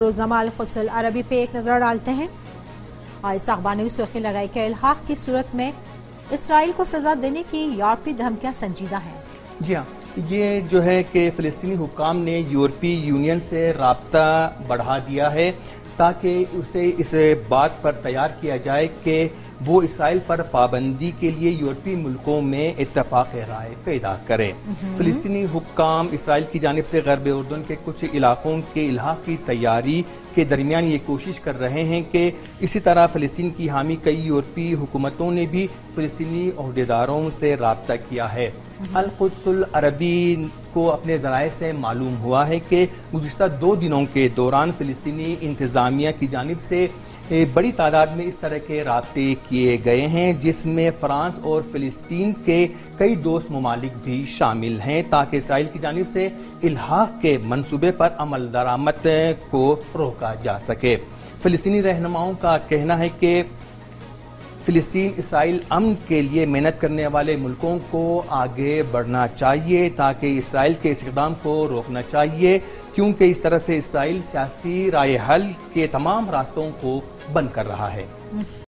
روزنامہ القدس العربی پہ ایک نظر ڈالتے ہیں اور اس اخبار نے سرخی لگائی کہ الحاق کی صورت میں اسرائیل کو سزا دینے کی یورپی دھمکیاں سنجیدہ ہیں۔ جی ہاں، یہ جو ہے کہ فلسطینی حکام نے یورپی یونین سے رابطہ بڑھا دیا ہے تاکہ اسے اس بات پر تیار کیا جائے کہ وہ اسرائیل پر پابندی کے لیے یورپی ملکوں میں اتفاق رائے پیدا کرے۔ فلسطینی حکام اسرائیل کی جانب سے غرب اردن کے کچھ علاقوں کے الحاق کی تیاری کے درمیان یہ کوشش کر رہے ہیں کہ اسی طرح فلسطین کی حامی کئی یورپی حکومتوں نے بھی فلسطینی عہدیداروں سے رابطہ کیا ہے۔ القدس العربی کو اپنے ذرائع سے معلوم ہوا ہے کہ گزشتہ 2 دنوں کے دوران فلسطینی انتظامیہ کی جانب سے بڑی تعداد میں اس طرح کے رابطے کیے گئے ہیں، جس میں فرانس اور فلسطین کے کئی دوست ممالک بھی شامل ہیں تاکہ اسرائیل کی جانب سے الحاق کے منصوبے پر عمل درآمد کو روکا جا سکے۔ فلسطینی رہنماؤں کا کہنا ہے کہ فلسطین اسرائیل امن کے لیے محنت کرنے والے ملکوں کو آگے بڑھنا چاہیے تاکہ اسرائیل کے اس اقدام کو روکنا چاہیے، کیونکہ اس طرح سے اسرائیل سیاسی رائے حل کے تمام راستوں کو بند کر رہا ہے۔